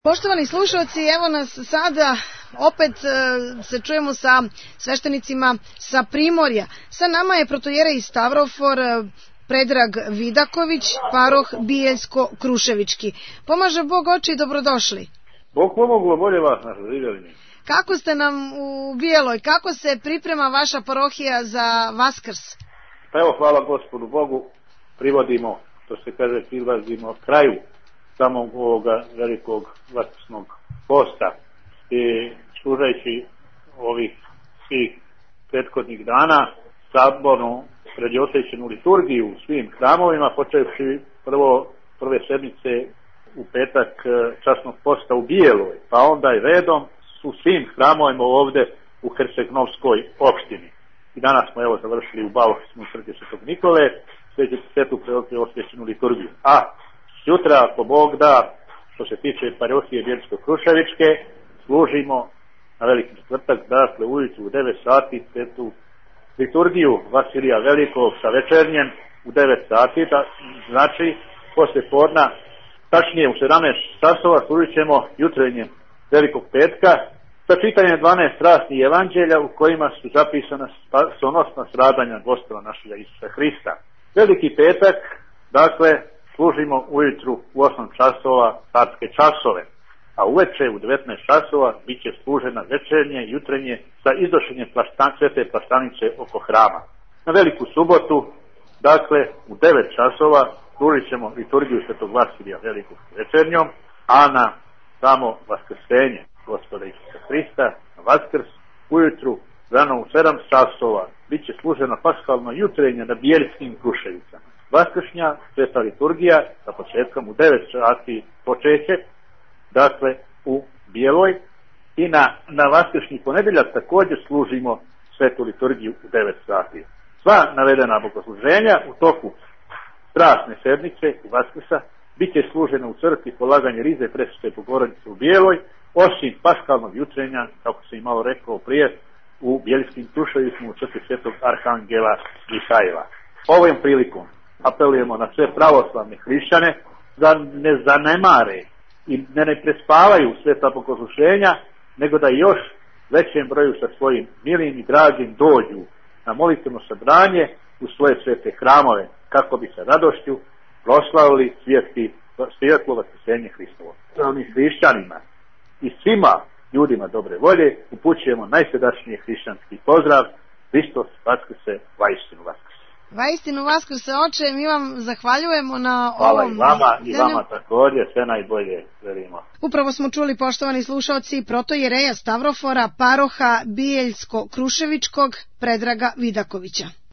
Poštovani slušalci, evo nas sada, opet se čujemo sa sveštenicima sa Primorja. Sa nama je protojere Stavrofor Predrag Vidaković, paroh Bijeljsko-Kruševički. Pomaže Bog oči i dobrodošli. Bog pomoglo, bolje vas naš živjeli. Kako ste nam u Bijeloj, kako se priprema vaša parohija za Vaskrs? Pa evo, hvala Gospodu Bogu, privodimo, što se kaže, prilazimo kraju samog ovoga velikog vaskrsnog posta i služajući ovih svih prethodnih dana sabornu predjotećenu liturgiju u svim hramovima, počevši prve sedmice u petak časnog posta u Bijeloj, pa onda i redom u svim hramovima ovdje u Herceg-Novskoj opštini. I danas smo evo završili u Bavohskom crkvi Svetog Nikole, svetu preosvećenu liturgiju. A sutra, ako Bog da, što se tiče parohije Bijeljsko-Kruševičke, služimo na veliki četvrtak, dakle ujutru u 9 sati svetu liturgiju Vasilija Velikog sa večernjem u 9 sati, znači posle podna, tačnije u 17 časova služit ćemo jutrenjem Velikog petka sa čitanjem 12 strasnih evanđelja u kojima su zapisana spasonosna stradanja Gospoda našega Isusa Hrista. Veliki petak, dakle, služimo ujutru u 8 časova carske časove, a uveče u 19 časova bit će služena večernje i jutrenje sa iznošenjem svete plaštanice oko hrama. Na veliku subotu, dakle, u 9 časova služit ćemo liturgiju Svetog Vasilija Velikog večernjom, a na samo vaskrsenje Gospoda Isusa Hrista, na Vaskrs, ujutru rano u 7 časova bit će služena paskalno jutrenje na Bijeljskim Kruševicama. Vaskršnja sveta liturgija sa početkom u 9 sati počeće, dakle u Bijeloj, i na vaskršnji ponedeljak također služimo svetu liturgiju u 9 sati. Sva navedena bogosluženja u toku strasne sedmice i Vaskrsa bit će služena u crkvi polaganje rize Presvete Bogorodice u Bijeloj, osim paskalnog jutrenja, kako sam i malo rekao prije, u Bijeljskim Kruševicama u crkvi Svetog Arhangela Mihajla. Ovom prilikom apelujemo na sve pravoslavne hrišćane da ne zanemare i ne prespavaju sveta bogosluženja, nego da još većem broju sa svojim milim i dragim dođu na molitveno sabranje u svoje svete hramove, kako bi sa radošću proslavili svjetlo vaskrsenje Hristovo. Pravnim hrišćanima i svima ljudima dobre volje upućujemo najsrdačniji hrišćanski pozdrav: Hristos Vaskrse, vaistinu Vaskrse. Vaistinu Vaskrse, oče, mi vam zahvaljujemo na hvala ovom... Hvala i vama također, sve najbolje, verimo. Upravo smo čuli, poštovani slušalci, protojereja Stavrofora, paroha Bijeljsko-Kruševičkog Predraga Vidakovića.